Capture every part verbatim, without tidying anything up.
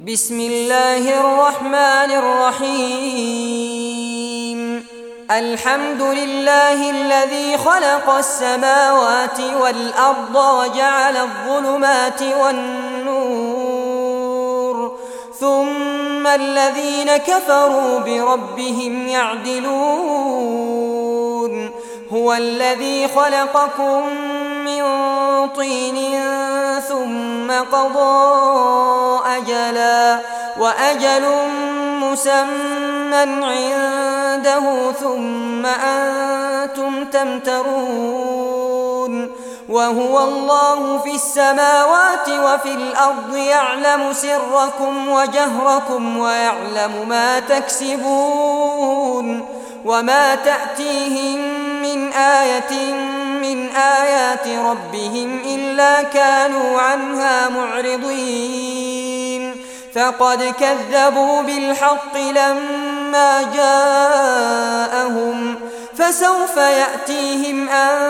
بسم الله الرحمن الرحيم. الحمد لله الذي خلق السماوات والأرض وجعل الظلمات والنور ثم الذين كفروا بربهم يعدلون. هو الذي خلقكم من طين ثم قضى أجلا وأجل مسمى عنده ثم أنتم تمترون. وهو الله في السماوات وفي الأرض يعلم سركم وجهركم ويعلم ما تكسبون. وما تأتيهم من آية من آيات ربهم إلا كانوا عنها معرضين. فقد كذبوا بالحق لما جاءهم فسوف يأتيهم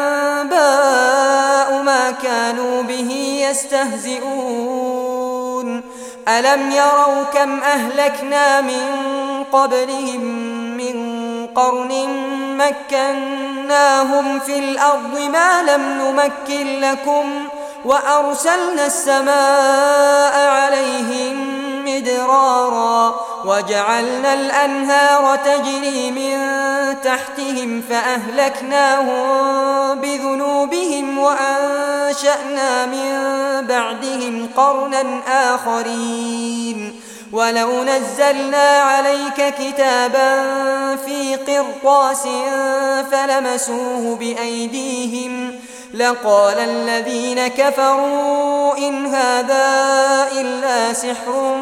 أنباء ما كانوا به يستهزئون. ألم يروا كم أهلكنا من قبلهم من قرن مكناهم في الأرض ما لم نمكن لكم وأرسلنا السماء عليهم مدرارا وجعلنا الأنهار تجري من تحتهم فأهلكناهم بذنوبهم وأنشأنا من بعدهم قرنا آخرين. ولو نزلنا عليك كتابا في قرطاس فلمسوه بأيديهم لقال الذين كفروا إن هذا إلا سحر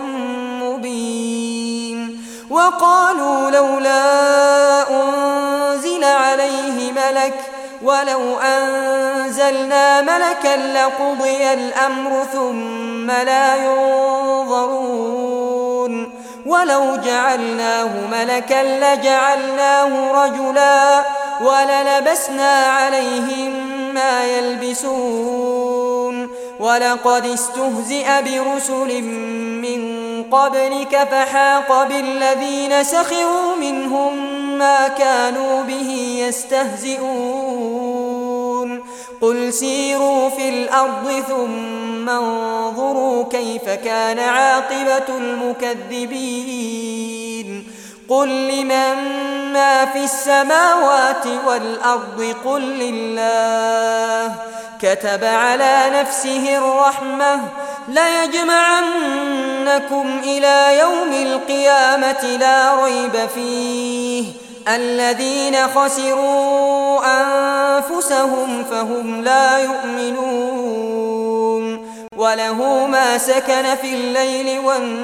مبين. وقالوا لولا أنزل عليه ملك ولو أنزلنا ملكا لقضي الأمر ثم لا ينظرون. ولو جعلناه ملكا لجعلناه رجلا وللبسنا عليهم ما يلبسون. ولقد استهزئ برسل من قبلك فحاق بالذين سخروا منهم ما كانوا به يستهزئون. قل سيروا في الأرض ثم انظروا كيف كان عاقبة المكذبين. قل لمن ما في السماوات والأرض قل لله كتب على نفسه الرحمة ليجمعنكم إلى يوم القيامة لا ريب فيه. الذين خسروا أنفسهم فهم لا يؤمنون. وله ما سكن في الليل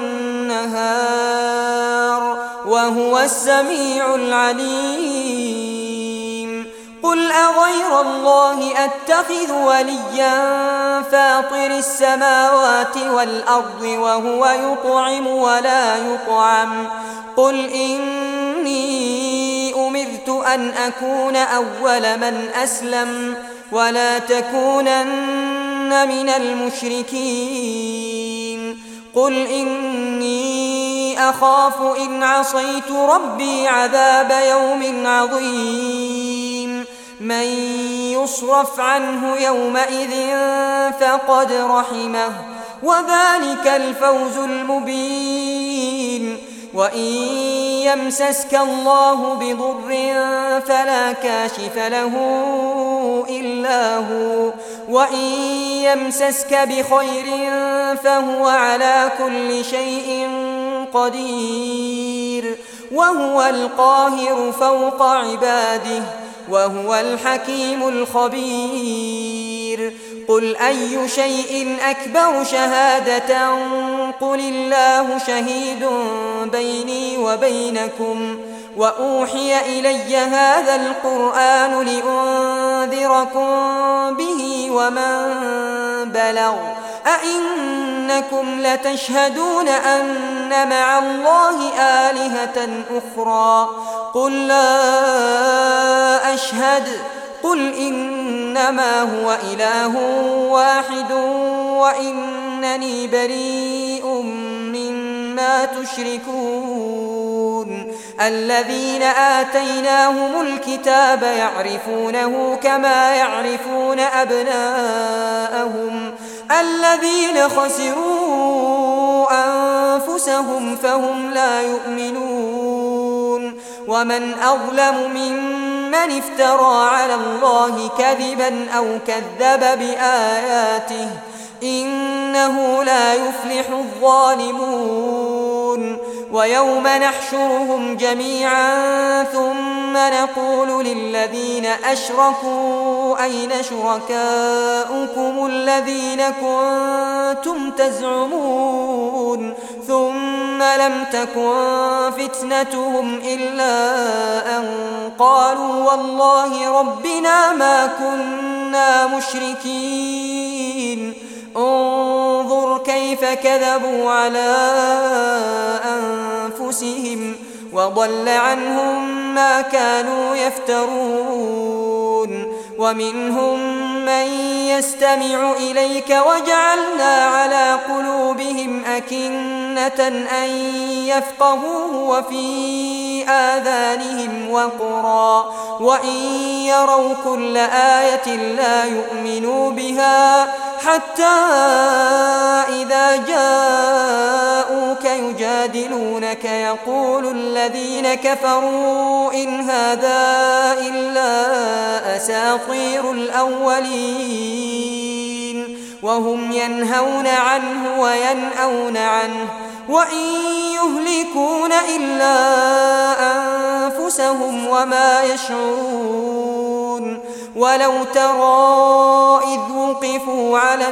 والنهار وهو السميع العليم. قل أغير الله أتخذ وليا فاطر السماوات والأرض وهو يطعم ولا يطعم. قل إني أمرت أن أكون أول من أسلم ولا تكونن من المشركين. قل إني أخاف إن عصيت ربي عذاب يوم عظيم. من يصرف عنه يومئذ فقد رحمه وذلك الفوز المبين. وإن يمسسك الله بضر فلا كاشف له إلا هو وإن يمسسك بخير فهو على كل شيء قدير. وهو القاهر فوق عباده وهو الحكيم الخبير. قل أي شيء أكبر شهادة قل الله شهيد بيني وبينكم وأوحي إلي هذا القرآن لأنذركم به ومن بلغ. أئنكم لتشهدون أن مع الله آلهة أخرى قل لا أشهد. قل إنما هو إله واحد وإنني بريء مما ما تشركون الذين آتيناهم الكتاب يعرفونه كما يعرفون أبناءهم الذين خسروا أنفسهم فهم لا يؤمنون ومن أظلم ممن افترى على الله كذبا أو كذب بآياته إنه لا يفلح الظالمون ويوم نحشرهم جميعا ثم نقول للذين أشركوا أين شركاؤكم الذين كنتم تزعمون ثم لم تكن فتنتهم إلا أن قالوا والله ربنا ما كنا مشركين انظر كيف كذبوا على أنفسهم وضل عنهم ما كانوا يفترون ومنهم من يستمع إليك وجعلنا على قلوبهم أكنة أن يفقهوه وفي آذانهم وقرا وإن يروا كل آية لا يؤمنوا بها حتى إذا جاءوك يجادلونك يقول الذين كفروا إن هذا إلا أساطير الأولين وهم ينهون عنه وينأون عنه وإن يهلكون إلا أنفسهم وما يشعرون ولو ترى إذ وقفوا على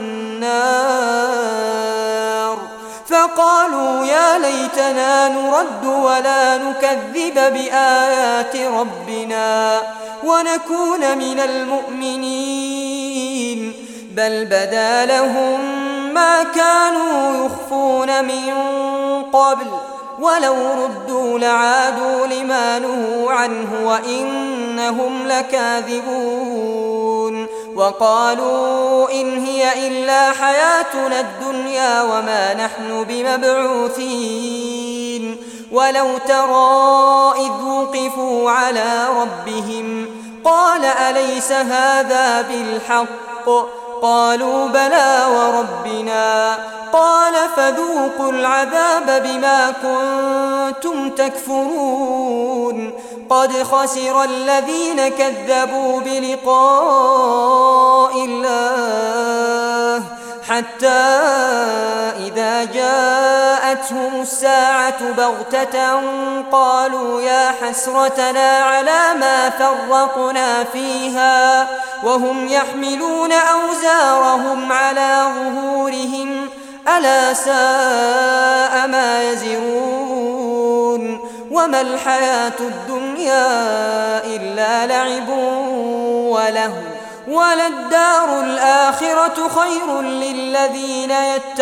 النار فقالوا يا ليتنا نرد ولا نكذب بآيات ربنا ونكون من المؤمنين بل بدا لهم ما كانوا يخفون من قبل ولو ردوا لعادوا لما نهوا عنه وإنهم لكاذبون وقالوا إن هي إلا حياتنا الدنيا وما نحن بمبعوثين ولو ترى إذ وقفوا على ربهم قال أليس هذا بالحق قالوا بلى وربنا قال فذوقوا العذاب بما كنتم تكفرون قد خسر الذين كذبوا بلقاء الله حتى إذا جاءتهم الساعة بغتة قالوا يا حسرتنا على ما فرطنا فيها وهم يحملون أوزارهم على ظهورهم ألا ساء ما يزرون وما الحياة الدنيا إلا لعب وله وللدار الآخرة خير للذين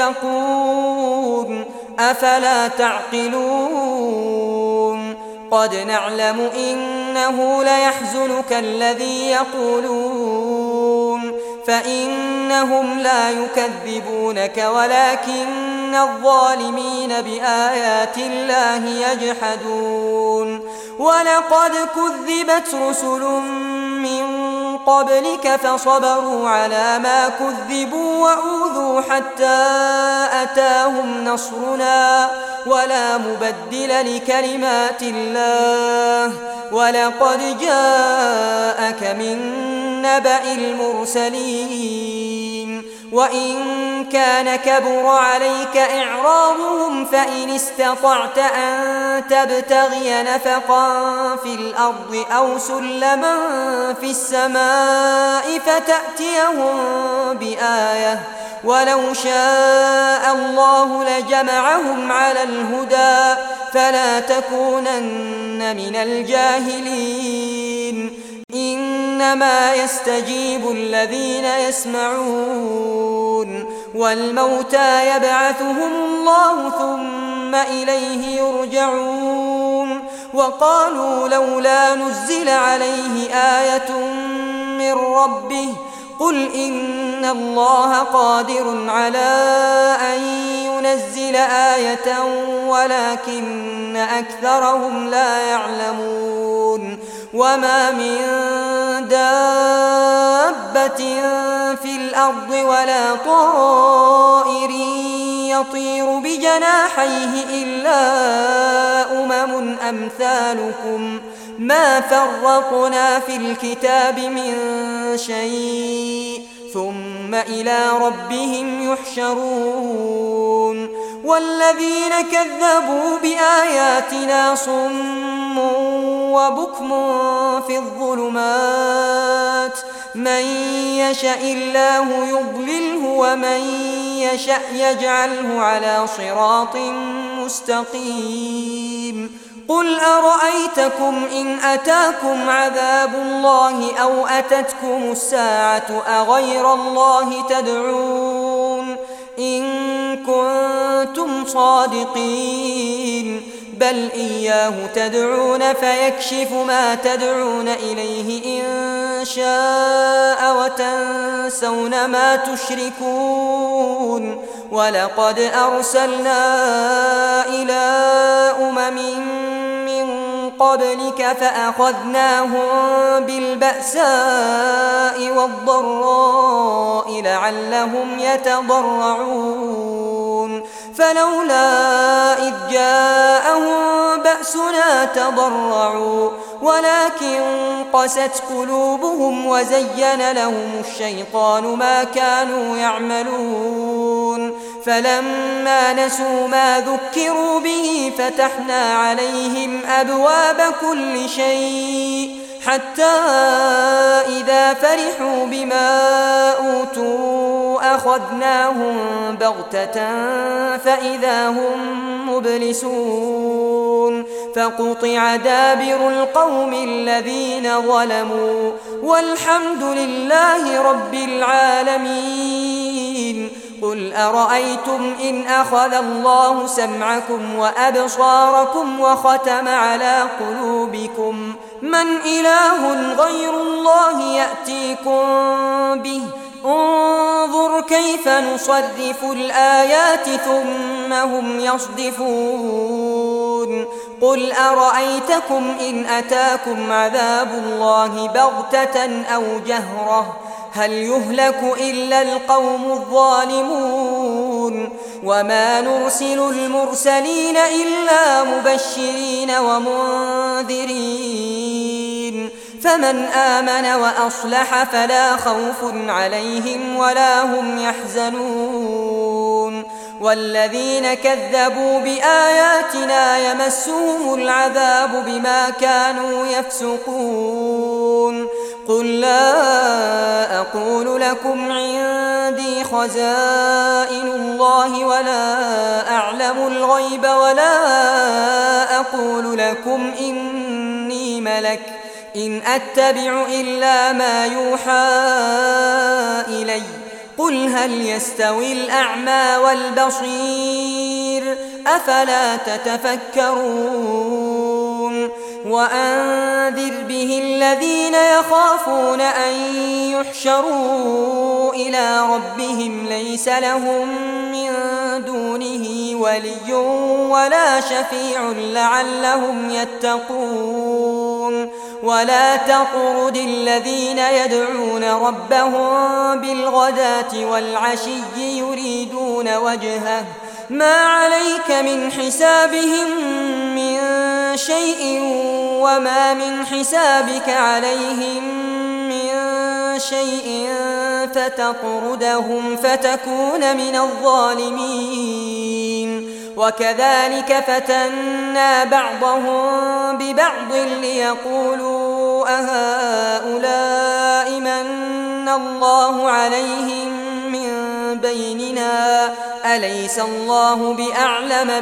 يتقون أفلا تعقلون قد نعلم إنه ليحزنك الذي يقولون فإنهم لا يكذبونك ولكن الظالمين بآيات الله يجحدون ولقد كذبت رسل من قبلك فصبروا على ما كذبوا وأوذوا حتى أتاهم نصرنا ولا مبدل لكلمات الله ولقد جاءك من نبأ المرسلين وإن كان كبر عليك إعراضهم فإن استطعت أن تبتغي نفقا في الأرض أو سلما في السماء فتأتيهم بآية ولو شاء الله لجمعهم على الهدى فلا تكونن من الجاهلين إنما يستجيب الذين يسمعون والموتى يبعثهم الله ثم إليه يرجعون وقالوا لولا نزل عليه آية من ربه قل إن الله قادر على أن ينزل آية ولكن أكثرهم لا يعلمون وما من دابة في الأرض ولا طائر يطير بجناحيه إلا أمم أمثالكم ما فرطنا في الكتاب من شيء ثم إلى ربهم يحشرون والذين كذبوا بآياتنا صم وبكم في الظلمات من يشاء الله يضلله ومن يشاء يجعله على صراط مستقيم قل أرأيتكم إن أتاكم عذاب الله أو أتتكم الساعة أغير الله تدعون إن كنتم صادقين بل إياه تدعون فيكشف ما تدعون إليه إن شاء وتنسون ما تشركون ولقد أرسلنا إلى أمم قبلك فأخذناهم بالبأساء والضراء لعلهم يتضرعون فلولا إذ جاءهم بأسنا تضرعوا ولكن قست قلوبهم وزين لهم الشيطان ما كانوا يعملون فلما نسوا ما ذكروا به فتحنا عليهم أبواب كل شيء حتى إذا فرحوا بما أوتوا أخذناهم بغتة فإذا هم مبلسون فقطع دابر القوم الذين ظلموا والحمد لله رب العالمين قل أرأيتم إن أخذ الله سمعكم وأبصاركم وختم على قلوبكم من إله غير الله يأتيكم به انظر كيف نصرف الآيات ثم هم يصدفون قل أرأيتكم إن أتاكم عذاب الله بغتة أو جهرة هل يهلك إلا القوم الظالمون وما نرسل المرسلين إلا مبشرين ومنذرين فمن آمن وأصلح فلا خوف عليهم ولا هم يحزنون والذين كذبوا بآياتنا يمسهم العذاب بما كانوا يفسقون قل لا أقول لكم عندي خزائن الله ولا أعلم الغيب ولا أقول لكم إني ملك إن أتبع إلا ما يوحى إلي قل هل يستوي الأعمى والبصير أفلا تتفكرون وأنذر به الذين يخافون أن يحشروا إلى ربهم ليس لهم من دونه ولي ولا شفيع لعلهم يتقون ولا تطرد الذين يدعون ربهم بالغداة والعشي يريدون وجهه ما عليك من حسابهم من شيء وما من حسابك عليهم من شيء فتطردهم فتكون من الظالمين وكذلك فتنا بعضهم ببعض ليقولوا أهؤلاء من الله عليهم من بيننا أليس الله بأعلم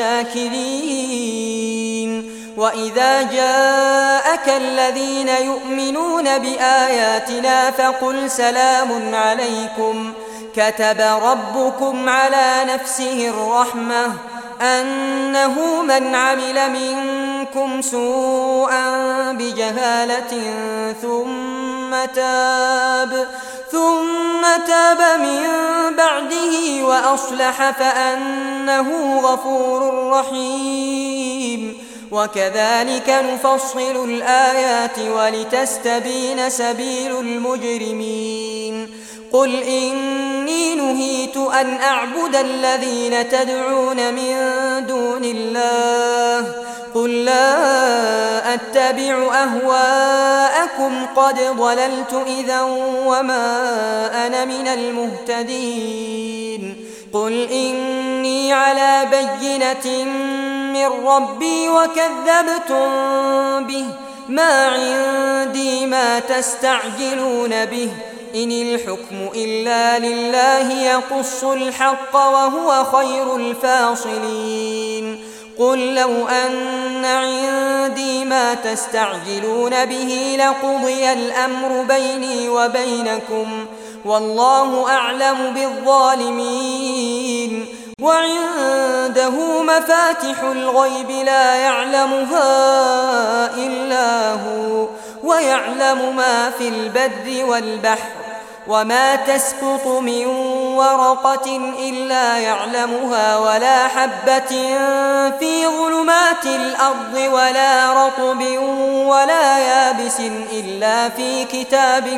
بالشاكرين وإذا جاءك الذين يؤمنون بآياتنا فقل سلام عليكم كتب ربكم على نفسه الرحمة أنه من عمل منكم سوءا بجهالة ثم تاب ثم تاب من بعده وأصلح فأنه غفور رحيم وكذلك نفصل الآيات ولتستبين سبيل المجرمين قل إني نهيت أن أعبد الذين تدعون من دون الله قل لا أتبع أهواءكم قد ضللت إذا وما أنا من المهتدين قل إني على بينة من ربي وكذبتم به ما عندي ما تستعجلون به إن الحكم إلا لله يقص الحق وهو خير الفاصلين قل لو أن عندي ما تستعجلون به لقضي الأمر بيني وبينكم والله أعلم بالظالمين وعنده مفاتح الغيب لا يعلمها إلا هو ويعلم ما في البر والبحر وما تسقط من ورقة إلا يعلمها ولا حبة في ظلمات الأرض ولا رطب ولا يابس إلا في كتاب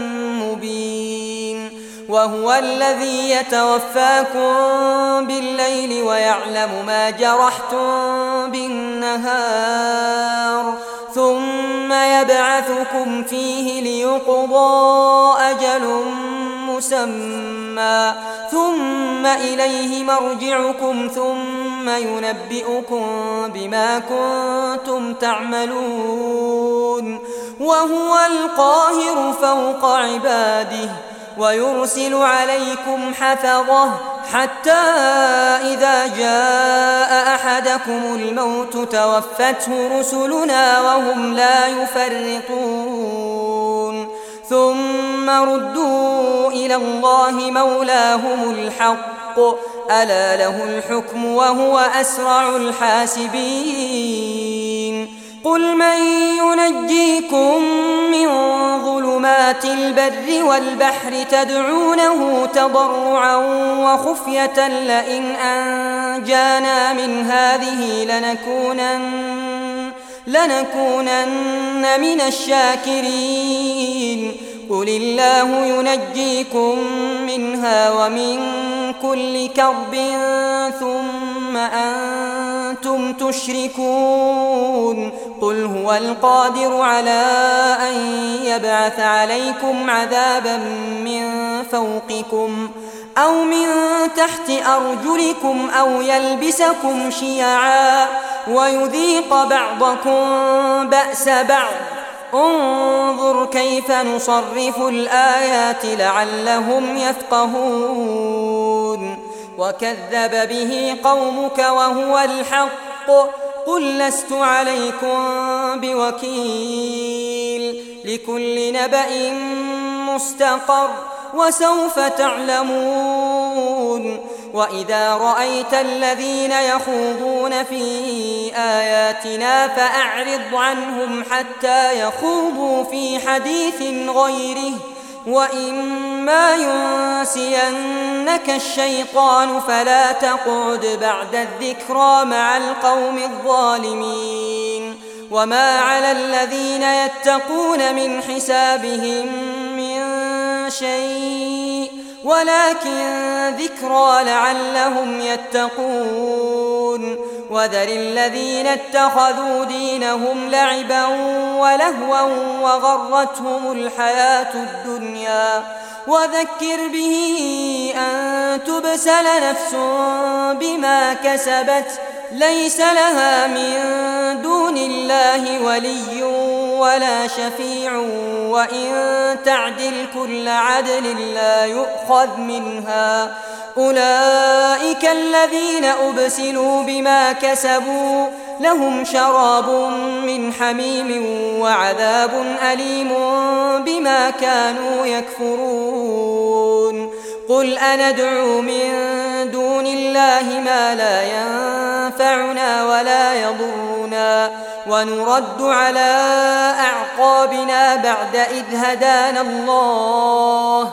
مبين وهو الذي يتوفاكم بالليل ويعلم ما جرحتم بالنهار ثم يبعثكم فيه ليقضى أجل مسمى ثم إليه مرجعكم ثم ينبئكم بما كنتم تعملون وهو القاهر فوق عباده ويرسل عليكم حفظه حتى إذا جاء أحدكم الموت توفته رسلنا وهم لا يفرطون ثم ردوا إلى الله مولاهم الحق ألا له الحكم وهو أسرع الحاسبين قل من ينجيكم من ظلمات البر والبحر تدعونه تضرعا وخفية لئن أنجانا من هذه لنكونن, لنكونن من الشاكرين قل الله ينجيكم منها ومن كل كرب ثم أنتم تشركون قل هو القادر على أن يبعث عليكم عذابا من فوقكم أو من تحت أرجلكم أو يلبسكم شيعا ويذيق بعضكم بأس بعض انظر كيف نصرف الآيات لعلهم يفقهون وكذب به قومك وهو الحق قل لست عليكم بوكيل لكل نبأ مستقر وسوف تعلمون وإذا رأيت الذين يخوضون في آياتنا فأعرض عنهم حتى يخوضوا في حديث غيره وإما ينسينك الشيطان فلا تقعد بعد الذكرى مع القوم الظالمين وما على الذين يتقون من حسابهم من شيء ولكن ذكرى لعلهم يتقون وذر الذين اتخذوا دينهم لعبا ولهوا وغرتهم الحياة الدنيا وذكر به أن تبسل نفس بما كسبت ليس لها من دون الله ولي ولا شفيع وإن تعدل كل عدل لا يؤخذ منها أولئك الذين أبسلوا بما كسبوا لهم شراب من حميم وعذاب أليم بما كانوا يكفرون قل أندعو من دون الله ما لا ينفعنا ولا يضرنا ونرد على أعقابنا بعد إذ هدانا الله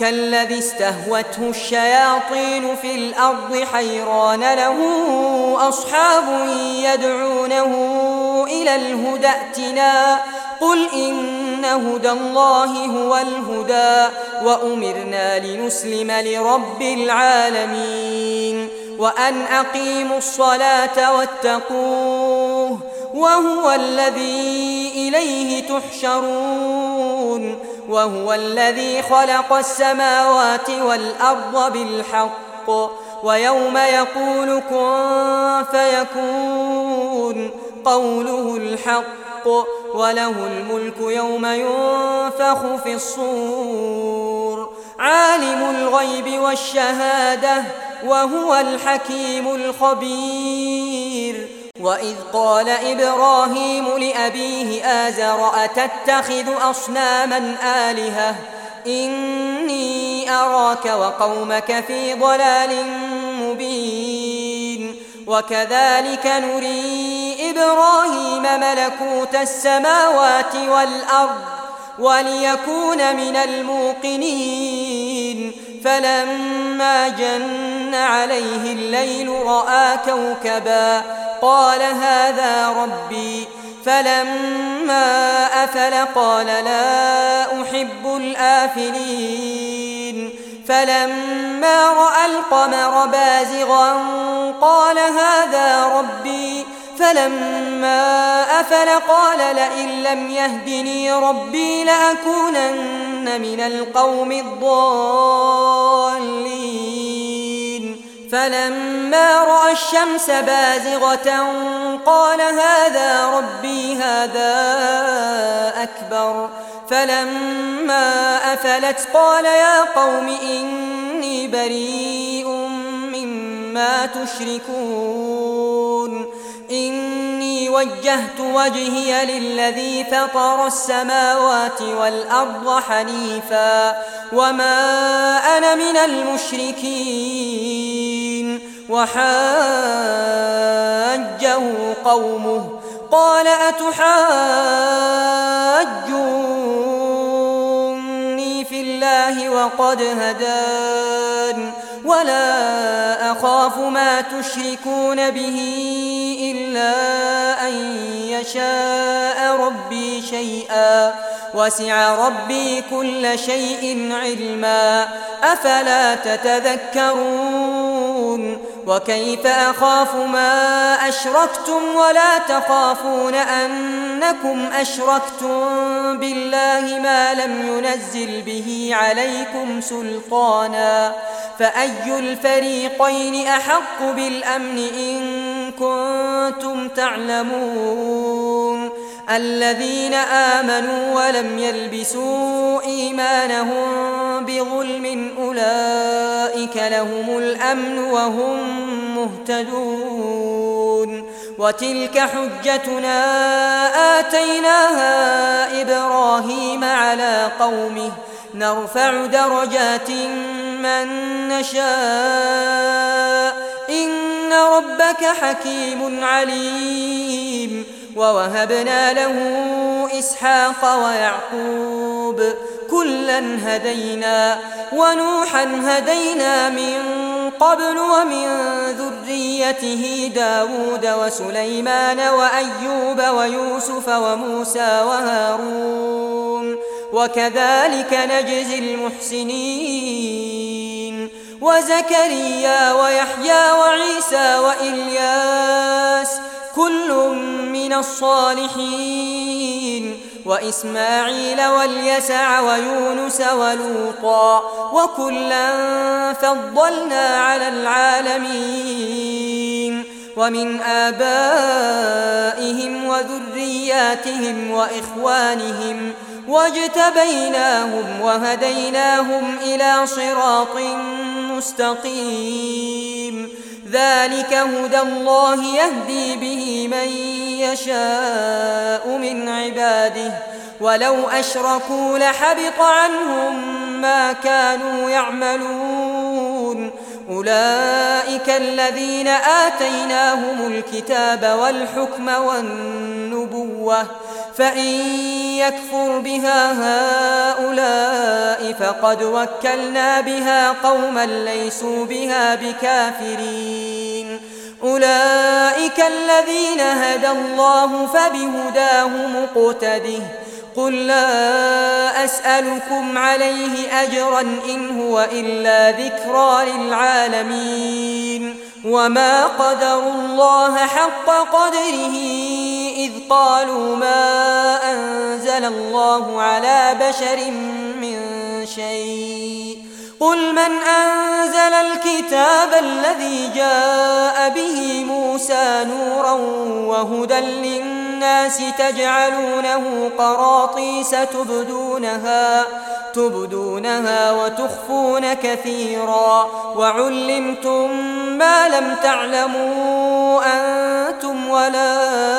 كالذي استهوته الشياطين في الأرض حيران له أصحاب يدعونه إلى الهدى ائتنا قل إن هدى الله هو الهدى وأمرنا لنسلم لرب العالمين وأن أقيموا الصلاة واتقوه وهو الذي إليه تحشرون وهو الذي خلق السماوات والأرض بالحق ويوم يقول كن فيكون قوله الحق وله الملك يوم ينفخ في الصور عالم الغيب والشهادة وهو الحكيم الخبير وإذ قال إبراهيم لأبيه آزر أتتخذ أصناما آلهة إني أراك وقومك في ضلال مبين وكذلك نري إبراهيم ملكوت السماوات والأرض وليكون من الموقنين فلما جن عليه الليل رأى كوكبا قال هذا ربي فلما أفل قال لا أحب الآفلين فلما رأى القمر بازغا قال هذا ربي فلما أفل قال لئن لم يهدني ربي لأكونن من القوم الضالين فلما رأى الشمس بازغة قال هذا ربي هذا أكبر فلما أفلت قال يا قوم إني بريء مما تشركون إني وجهت وجهي للذي فطر السماوات والأرض حنيفا وما أنا من المشركين وحاجه قومه قال أتحاجوني في الله وقد هدان ولا أخاف ما تشركون به إلا أن يشاء ربي شيئا وسع ربي كل شيء علما أفلا تتذكرون وكيف أخاف ما أشركتم ولا تخافون أنكم أشركتم بالله ما لم ينزل به عليكم سلطانا فأي الفريقين أحق بالأمن إن كنتم تعلمون الذين آمنوا ولم يلبسوا إيمانهم بظلم أولئك لهم الأمن وهم مهتدون وتلك حجتنا آتيناها إبراهيم على قومه نرفع درجات من نشاء إن ربك حكيم عليم ووهبنا له إسحاق ويعقوب كلا هدينا ونوحا هدينا من قبل ومن ذريته داود وسليمان وأيوب ويوسف وموسى وهارون وكذلك نجزي المحسنين وزكريا ويحيى وعيسى وإلياس كل من الصالحين وإسماعيل واليسع ويونس ولوطا وكلا فضلنا على العالمين ومن آبائهم وذرياتهم وإخوانهم واجتبيناهم وهديناهم إلى صراط مستقيم ذلك هدى الله يهدي به من يشاء من عباده ولو أشركوا لحبط عنهم ما كانوا يعملون أولئك الذين آتيناهم الكتاب والحكم والنبوة فإن يكفر بها هؤلاء فقد وكلنا بها قوما ليسوا بها بكافرين أولئك الذين هدى الله فبهداه مقتده قل لا أسألكم عليه أجرا إن هو إلا ذكرى للعالمين وما قدروا الله حق قدره إذ قالوا ما أنزل الله على بشر من شيء قل من أنزل الكتاب الذي جاء به موسى نورا وهدى للناس تجعلونه قراطيس تبدونها تبدونها وتخفون كثيرا وعلمتم ما لم تعلموا أنتم ولا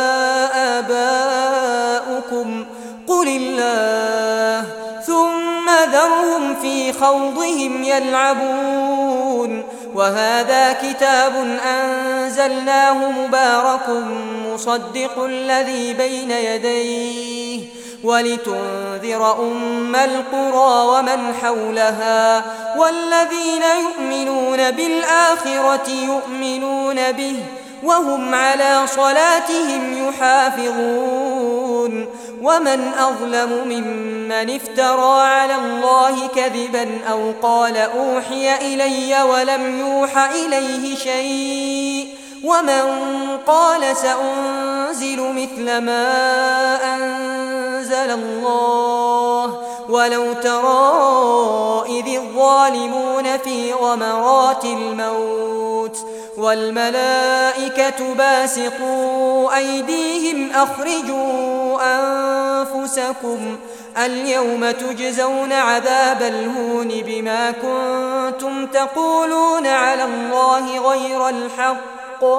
آباؤكم قل الله ثم ذرهم في خوضهم يلعبون وهذا كتاب أنزلناه مبارك مصدق الذي بين يديه ولتنذر أم القرى ومن حولها والذين يؤمنون بالآخرة يؤمنون به وهم على صلاتهم يحافظون ومن أظلم ممن افترى على الله كذبا أو قال أوحي إلي ولم يوح إليه شيء ومن قال سأنزل مثل ما أنزل الله ولو ترى إذ الظالمون في غمرات الموت والملائكة باسطوا أيديهم أخرجوا أنفسكم اليوم تجزون عذاب الهون بما كنتم تقولون على الله غير الحق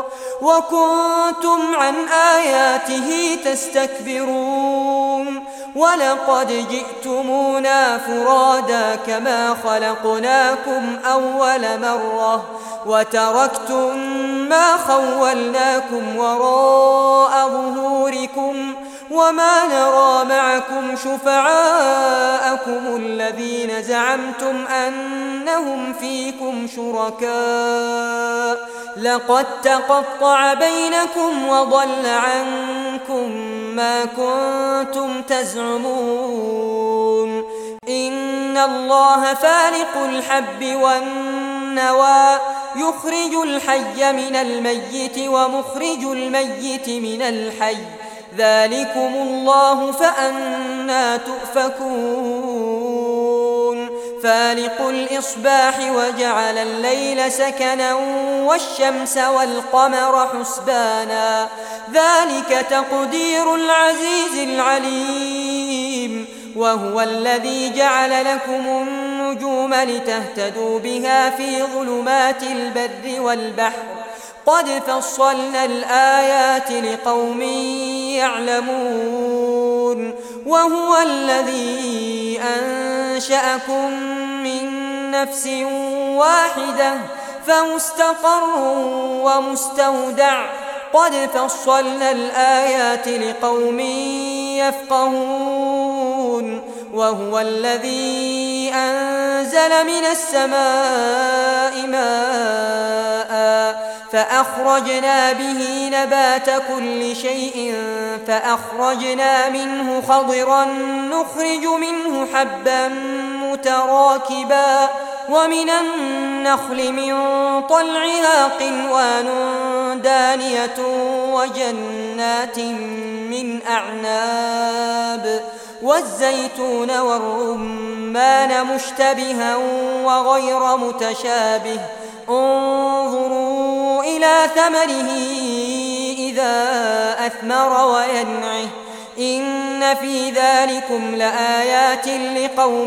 وكنتم عن آياته تستكبرون ولقد جئتمونا فرادا كما خلقناكم أول مرة وتركتم ما خولناكم وراء ظهوركم وما نرى معكم شفعاءكم الذين زعمتم أنهم فيكم شركاء لقد تقطع بينكم وضل عنكم ما كنتم تزعمون إن الله فالق الحب والنوى يخرج الحي من الميت ومخرج الميت من الحي ذلكم الله فأنى تؤفكون فالق الإصباح وجعل الليل سكنا والشمس والقمر حسبانا ذلك تقدير العزيز العليم وهو الذي جعل لكم النجوم لتهتدوا بها في ظلمات البر والبحر قد فصلنا الآيات لقوم يعلمون وهو الذي أنشأكم من نفس واحدة فمستقر ومستودع قد فصلنا الآيات لقوم يفقهون وهو الذي أنزل من السماء ماء فأخرجنا به نبات كل شيء فأخرجنا منه خضرا نخرج منه حبا متراكبا ومن النخل من طلعها قنوان دانية وجنات من أعناب والزيتون والرمان مشتبها وغير متشابه انظروا إلى ثمره إذا أثمر وينعه إن في ذلكم لآيات لقوم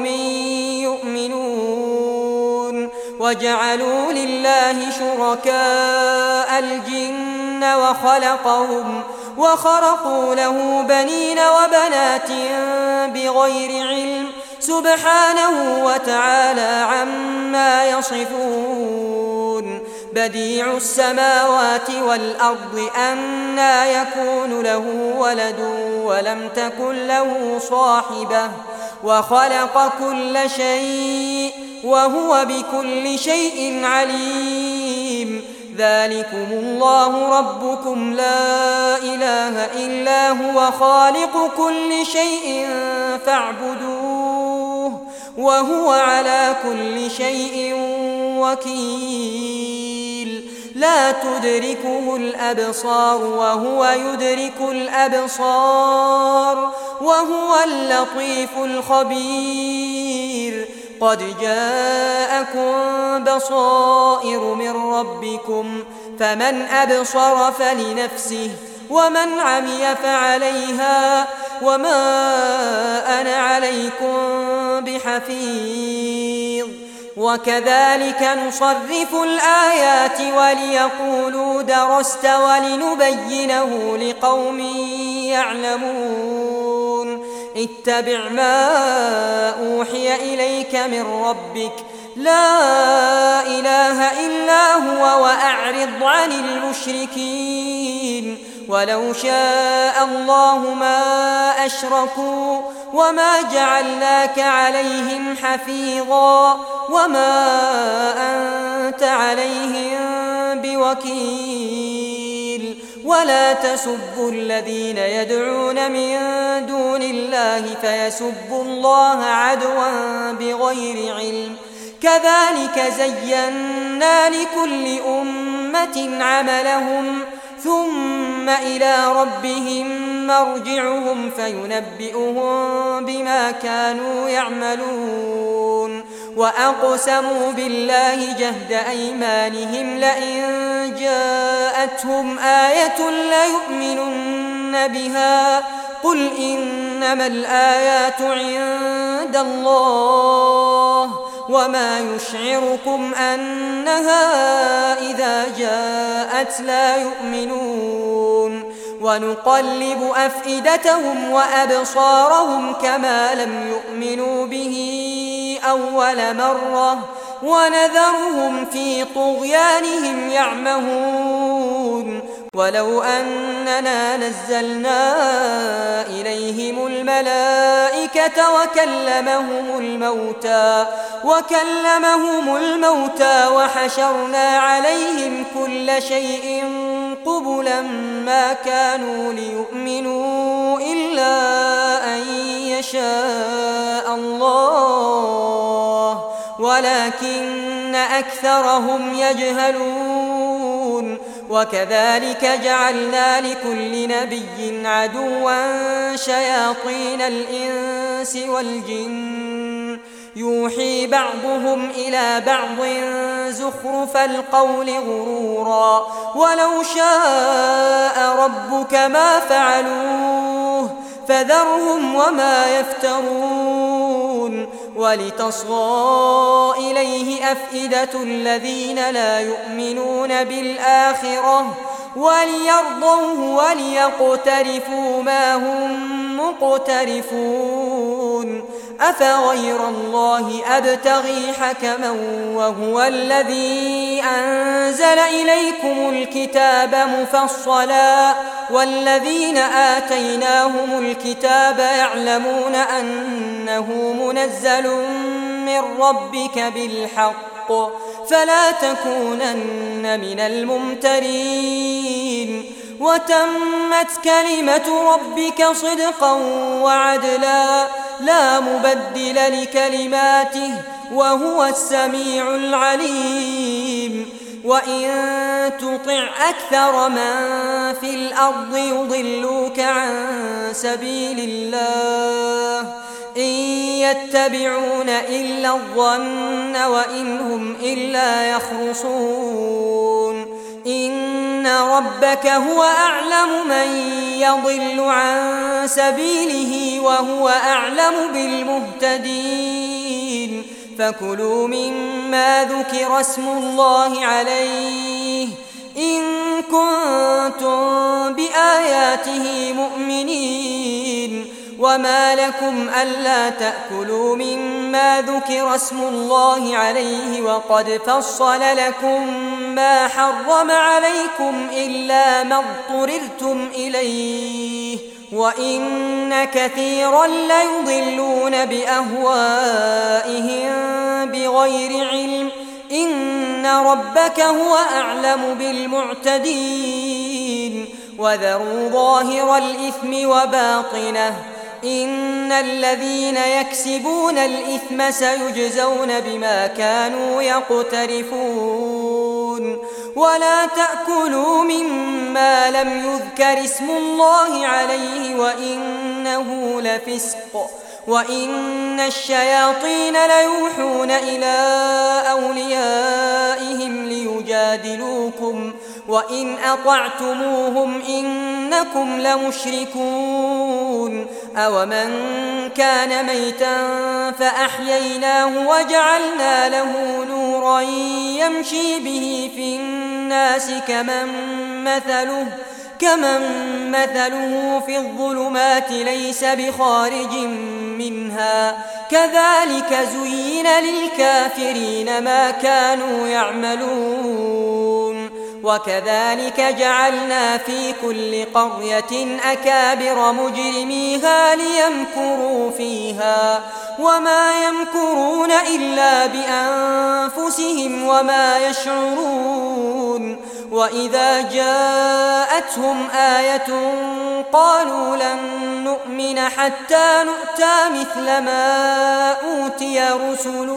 يؤمنون وجعلوا لله شركاء الجن وخلقهم وخرقوا له بنين وبنات بغير علم سبحانه وتعالى عما يصفون بديع السماوات والأرض أنى يكون له ولد ولم تكن له صاحبة وخلق كل شيء وهو بكل شيء عليم ذلكم الله ربكم لا إله إلا هو خالق كل شيء فاعبدوه وهو على كل شيء وكيل لا تدركه الأبصار وهو يدرك الأبصار وهو اللطيف الخبير قد جاءكم بصائر من ربكم فمن أبصر فلنفسه ومن عمي فعليها وما أنا عليكم بحفيظ وكذلك نصرف الآيات وليقولوا درست ولنبينه لقوم يعلمون اتبع ما أوحي إليك من ربك لا إله إلا هو وأعرض عن المشركين ولو شاء الله ما أشركوا وما جعلناك عليهم حفيظا وما أنت عليهم بوكيل ولا تسبوا الذين يدعون من دون الله فيسبوا الله عدوا بغير علم كذلك زينا لكل أمة عملهم ثم إلى ربهم مرجعهم فينبئهم بما كانوا يعملون وأقسموا بالله جهد أيمانهم لئن جاءتهم آية ليؤمنن بها قل إنما الآيات عند الله وما يشعركم أنها إذا جاءت لا يؤمنون ونقلب أفئدتهم وأبصارهم كما لم يؤمنوا به أول مرة ونذرهم في طغيانهم يعمهون ولو أننا نزلنا إليهم الملائكة وكلمهم الموتى وكلمهم الموتى وحشرنا عليهم كل شيء قبلا ما كانوا ليؤمنوا إلا أن يشاء الله ولكن أكثرهم يجهلون وكذلك جعلنا لكل نبي عدوا شياطين الإنس والجن يوحي بعضهم إلى بعض زخرف القول غرورا ولو شاء ربك ما فعلوه فذرهم وما يفترون ولتصغى إليه أفئدة الذين لا يؤمنون بالآخرة وليرضوه وليقترفوا ما هم مقترفون أفغير الله أبتغي حكما وهو الذي أنزل إليكم الكتاب مفصلا والذين آتيناهم الكتاب يعلمون أنه منزل من ربك بالحق فلا تكونن من الممترين وتمت كلمة ربك صدقا وعدلا لا مبدل لكلماته وهو السميع العليم وإن تطع أكثر من في الأرض يضلوك عن سبيل الله إن يتبعون إلا الظن وإن هم إلا يخرصون إن ربك هو أعلم من يضل عن سبيله وهو أعلم بالمهتدين فكلوا مما ذكر اسم الله عليه إن كنتم بآياته مؤمنين وما لكم ألا تأكلوا مما ذكر اسم الله عليه وقد فصل لكم ما حرم عليكم إلا ما اضطررتم إليه وإن كثيرا ليضلون بأهوائهم بغير علم إن ربك هو أعلم بالمعتدين وذروا ظاهر الإثم وباطنه إن الذين يكسبون الإثم سيجزون بما كانوا يقترفون ولا تأكلوا مما لم يذكر اسم الله عليه وإنه لفسق وإن الشياطين ليوحون إلى أوليائهم ليجادلوكم وإن أطعتموهم إنكم لمشركون أومن كان ميتا فأحييناه وجعلنا له نورا يمشي به في الناس كمن مثله كمن مثله في الظلمات ليس بخارج منها كذلك زين للكافرين ما كانوا يعملون وكذلك جعلنا في كل قرية أكابر مجرميها ليمكروا فيها وما يمكرون إلا بأنفسهم وما يشعرون وإذا جاءتهم آية قالوا لن نؤمن حتى نؤتى مثل ما أوتي رسل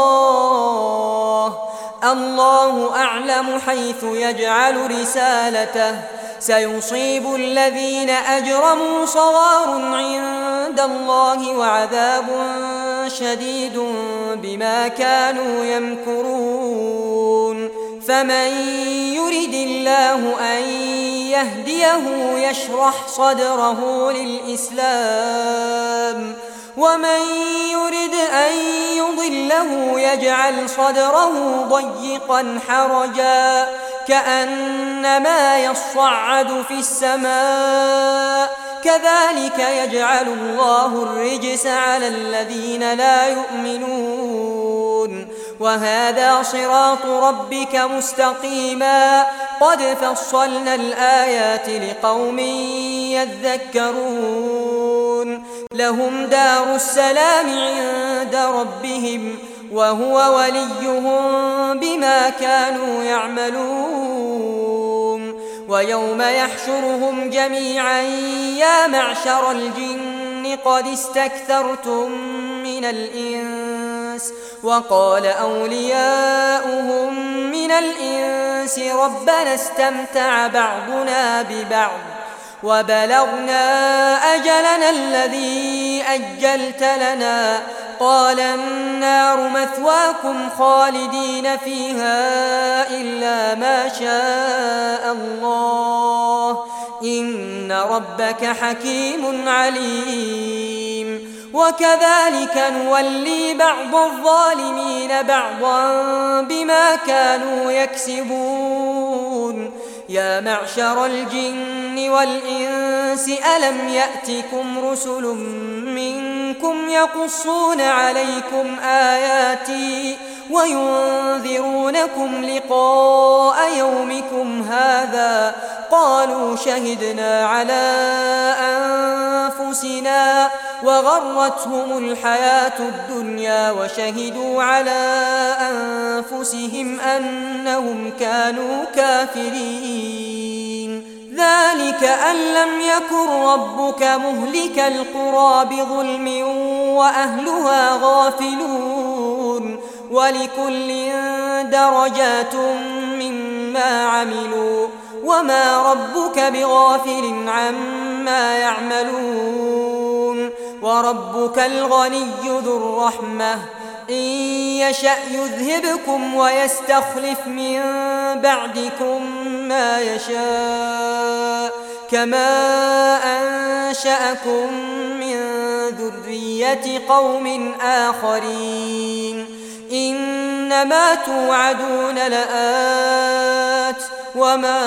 الله الله أعلم حيث يجعل رسالته سيصيب الذين أجرموا صغار عند الله وعذاب شديد بما كانوا يمكرون فمن يرد الله أن يهديه يشرح صدره للإسلام ومن يرد أن يضله يجعل صدره ضيقا حرجا كأنما يصعد في السماء كذلك يجعل الله الرجس على الذين لا يؤمنون وهذا صراط ربك مستقيما قد فصلنا الآيات لقوم يذكرون لهم دار السلام عند ربهم وهو وليهم بما كانوا يعملون ويوم يحشرهم جميعا يا معشر الجن قد استكثرتم من الإنس وقال أولياؤهم من الإنس ربنا استمتع بعضنا ببعض وبلغنا أجلنا الذي أجلت لنا قال النار مثواكم خالدين فيها إلا ما شاء الله إن ربك حكيم عليم وكذلك نولي بعض الظالمين بعضا بما كانوا يكسبون يا معشر الجن والإنس ألم يأتكم رسل منكم يقصون عليكم آياتي وينذرونكم لقاء يومكم هذا قالوا شهدنا على أنفسنا وغرتهم الحياة الدنيا وشهدوا على أنفسهم أنهم كانوا كافرين ذلك أن لم يكن ربك مهلك القرى بظلم وأهلها غافلون ولكل درجات مما عملوا وما ربك بغافل عما يعملون وربك الغني ذو الرحمة إن يشأ يذهبكم ويستخلف من بعدكم ما يشاء كما أنشأكم من ذرية قوم آخرين إنما توعدون لآت وما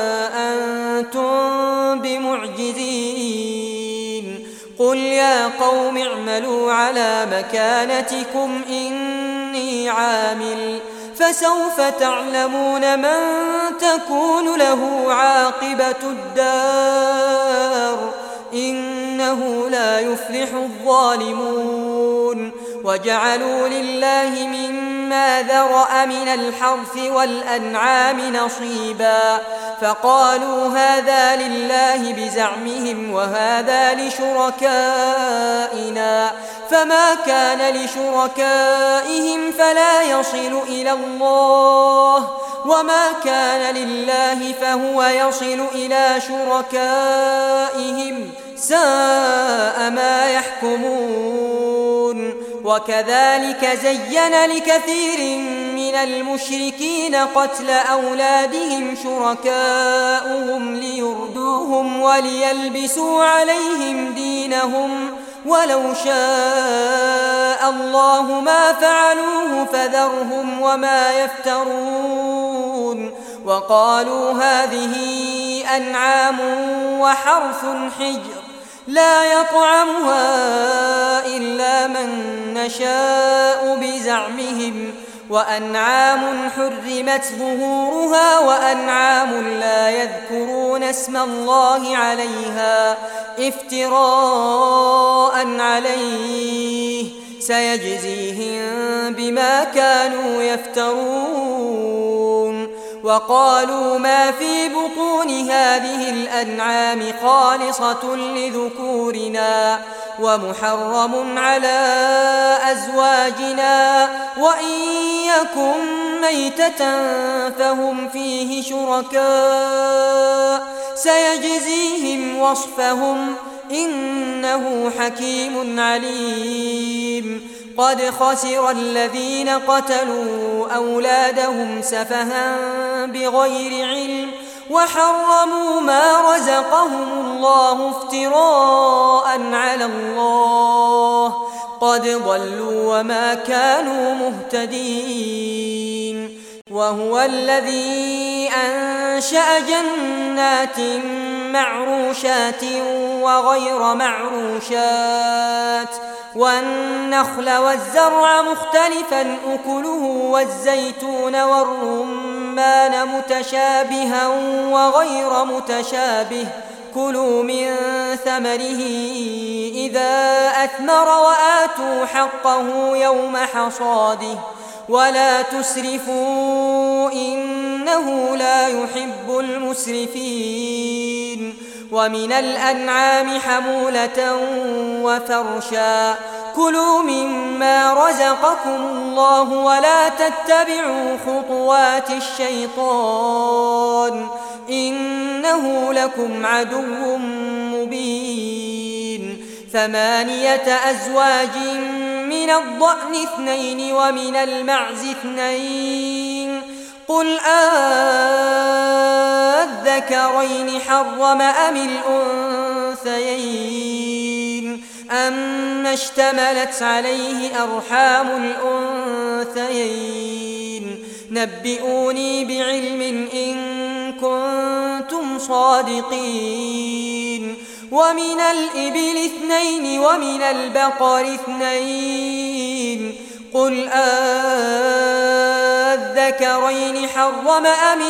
أنتم بمعجزين قل يا قوم اعملوا على مكانتكم إني عامل فسوف تعلمون من تكون له عاقبة الدار إنه لا يفلح الظالمون وجعلوا لله مما ذرأ من الحرث والأنعام نصيبا فقالوا هذا لله بزعمهم وهذا لشركائنا فما كان لشركائهم فلا يصل إلى الله وما كان لله فهو يصل إلى شركائهم ساء ما يحكمون وكذلك زين لكثير من المشركين قتل أولادهم شركاؤهم ليردوهم وليلبسوا عليهم دينهم ولو شاء الله ما فعلوه فذرهم وما يفترون وقالوا هذه أنعام وحرث حجر لا يطعمها إلا من نشاء بزعمهم وأنعام حرمت ظهورها وأنعام لا يذكرون اسم الله عليها افتراء عليه سيجزيهم بما كانوا يفترون وقالوا ما في بطون هذه الأنعام خالصة لذكورنا ومحرم على أزواجنا وإن يكن ميتة فهم فيه شركاء سيجزيهم وصفهم إنه حكيم عليم قد خسر الذين قتلوا أولادهم سفها بغير علم وحرموا ما رزقهم الله افتراء على الله قد ضلوا وما كانوا مهتدين وهو الذي أنشأ جنات معروشات وغير معروشات والنخل والزرع مختلفا أكله والزيتون والرمان متشابها وغير متشابه كلوا من ثمره إذا أثمر وآتوا حقه يوم حصاده ولا تسرفوا إنه لا يحب المسرفين ومن الأنعام حمولة وفرشا كلوا مما رزقكم الله ولا تتبعوا خطوات الشيطان إنه لكم عدو مبين ثمانية أزواج من الضأن اثنين ومن المعز اثنين قل أذكرين حرم أم الأنثيين أما اشتملت عليه أرحام الأنثيين نبئوني بعلم إن كنتم صادقين ومن الإبل اثنين ومن البقر اثنين قل أذكرين حرم أم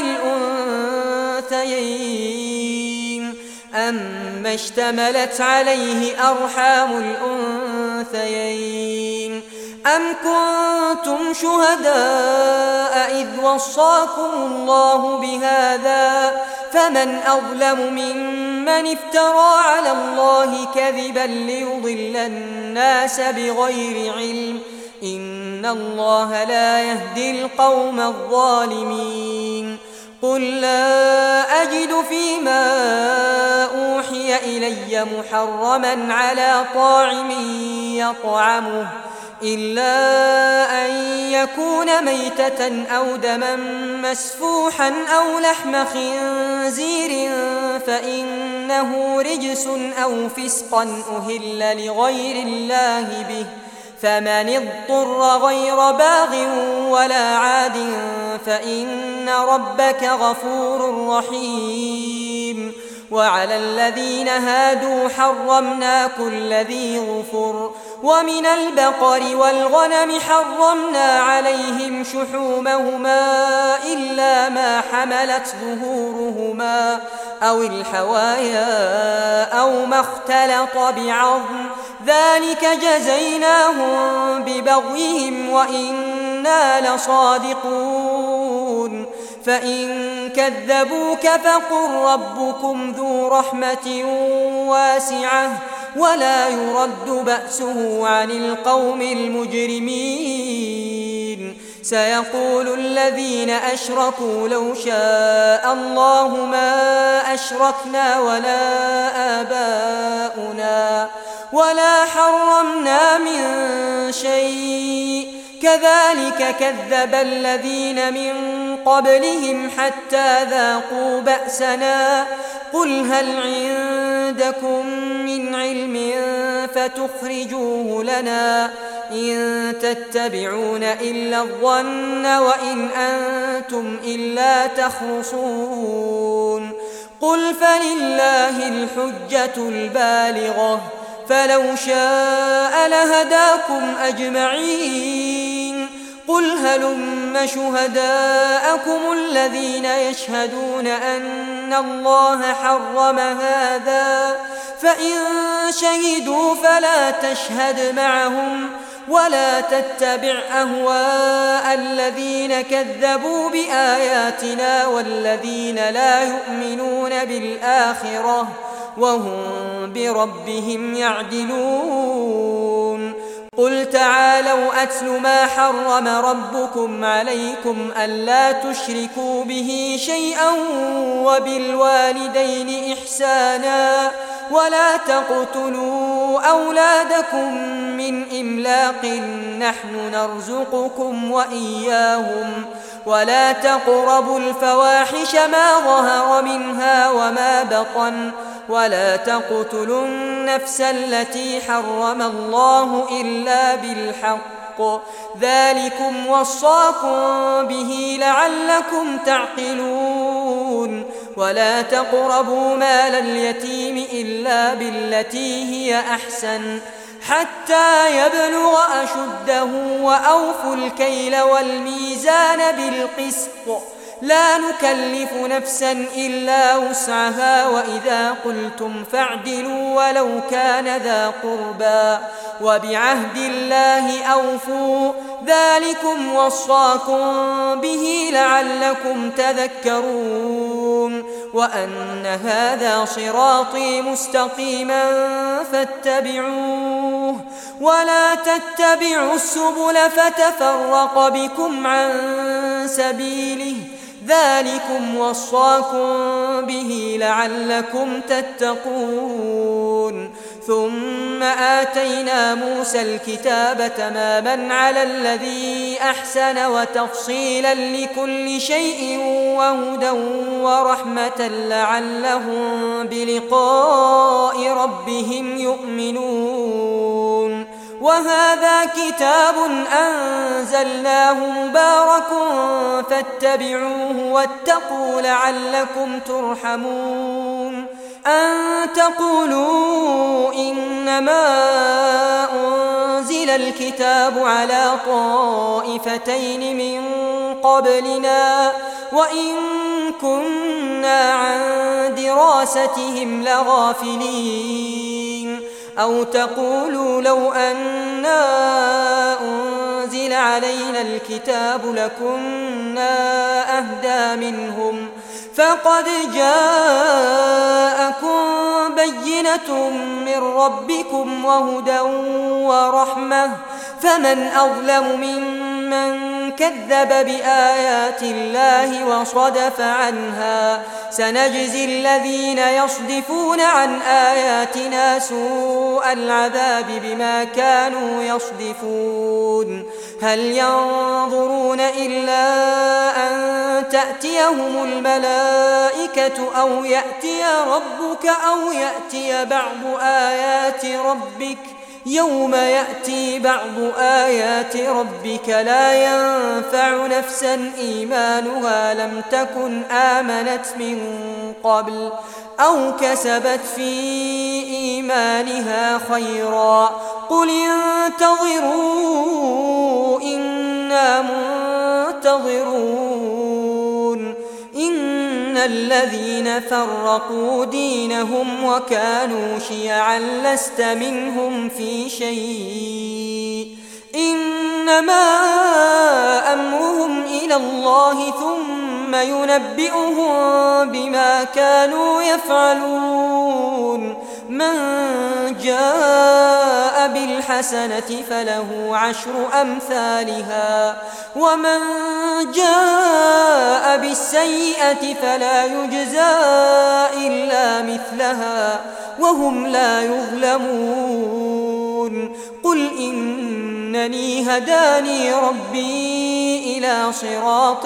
الأنثيين أما اشتملت عليه أرحام الأنثيين أم كنتم شهداء إذ وصاكم الله بهذا فمن أظلم ممن افترى على الله كذبا ليضل الناس بغير علم إن الله لا يهدي القوم الظالمين قل لا أجد فيما أوحي إلي محرما على طاعم يطعمه إلا أن يكون ميتة أو دما مسفوحا أو لحم خنزير فإنه رجس أو فسقا أهل لغير الله به فمن اضطر غير باغ ولا عاد فإن ربك غفور رحيم وعلى الذين هادوا حرمنا كل ذي ظفر ومن البقر والغنم حرمنا عليهم شحومهما إلا ما حملت ظهورهما أو الحوايا أو ما اختلط بعظم ذلك جزيناهم ببغيهم وإنا لصادقون فإن كذبوك فقل ربكم ذو رحمة واسعة ولا يرد بأسه عن القوم المجرمين سيقول الذين أشركوا لو شاء الله ما أشركنا ولا آباؤنا ولا حرمنا من شيء كذلك كذب الذين من قبلهم حتى ذاقوا بأسنا قل هل عندكم من علم فتخرجوه لنا إن تتبعون إلا الظن وإن أنتم إلا تخرصون قل فلله الحجة البالغة فلو شاء لهداكم أجمعين قل هلم شهداءكم الذين يشهدون أن الله حرم هذا فإن شهدوا فلا تشهد معهم ولا تتبع أهواء الذين كذبوا بآياتنا والذين لا يؤمنون بالآخرة وهم بربهم يعدلون قل تعالوا أتل ما حرم ربكم عليكم ألا تشركوا به شيئا وبالوالدين إحسانا ولا تقتلوا أولادكم من إملاق نحن نرزقكم وإياهم ولا تقربوا الفواحش ما ظهر منها وما بطن ولا تقتلوا النفس التي حرم الله إلا بالحق ذلكم وصاكم به لعلكم تعقلون ولا تقربوا مال اليتيم إلا بالتي هي أحسن حتى يبلغ أشده وأوفوا الكيل والميزان بالقسط لا نكلف نفسا إلا وسعها وإذا قلتم فاعدلوا ولو كان ذا قربى وبعهد الله أوفوا ذلكم وصاكم به لعلكم تذكرون وأن هذا صراطي مستقيما فاتبعوه ولا تتبعوا السبل فتفرق بكم عن سبيله ذلكم وصاكم به لعلكم تتقون ثم آتينا موسى الكتاب تماما على الذي أحسن وتفصيلا لكل شيء وهدى ورحمة لعلهم بلقاء ربهم يؤمنون وهذا كتاب أنزلناه مبارك فاتبعوه واتقوا لعلكم ترحمون أن تقولوا إنما أنزل الكتاب على طائفتين من قبلنا وإن كنا عن دراستهم لغافلين أو تقولوا لو أنا أنزل علينا الكتاب لكنا أهدى منهم فقد جاءكم بينة من ربكم وهدى ورحمة فمن أظلم ممن كذب بآيات الله وصدف عنها سنجزي الذين يصدفون عن آياتنا سوء العذاب بما كانوا يصدفون هل ينظرون إلا أن تأتيهم الملائكة أو يأتي ربك أو يأتي بعض آيات ربك يوم يأتي بعض آيات ربك لا ينفع نفسا إيمانها لم تكن آمنت من قبل أو كسبت في إيمانها خيرا قل انتظروا إنا منتظرون إن الذين فرقوا دينهم وكانوا شيعا لست منهم في شيء إنما أمرهم إلى الله ثم ينبئهم بما كانوا يفعلون من جاء بالحسنة فله عشر أمثالها ومن جاء بالسيئة فلا يجزى إلا مثلها وهم لا يظلمون قل إنني هداني ربي إلى صراط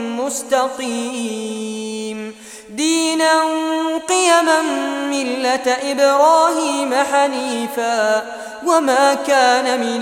مستقيم دينا قيما ملة إبراهيم حنيفا وما كان من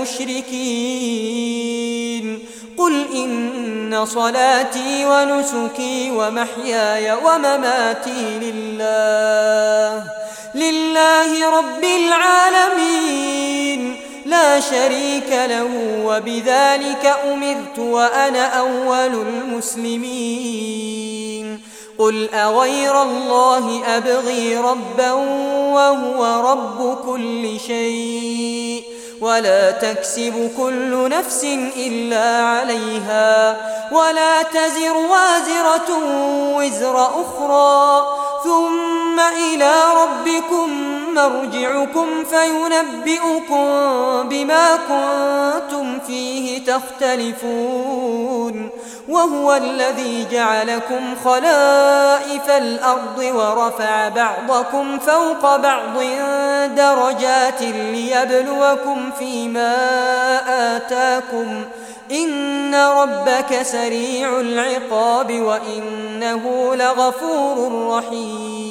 المشركين قل إن صلاتي ونسكي ومحياي ومماتي لله لله رب العالمين لا شريك له وبذلك أمرت وأنا أول المسلمين قل أغير الله أبغي ربا وهو رب كل شيء ولا تكسب كل نفس إلا عليها ولا تزر وازرة وزر أخرى ثم إلى ربكم مرجعكم فينبئكم بما كنتم فيه تختلفون وهو الذي جعلكم خلائف الأرض ورفع بعضكم فوق بعض درجات ليبلوكم فيما آتاكم إن ربك سريع العقاب وإنه لغفور رحيم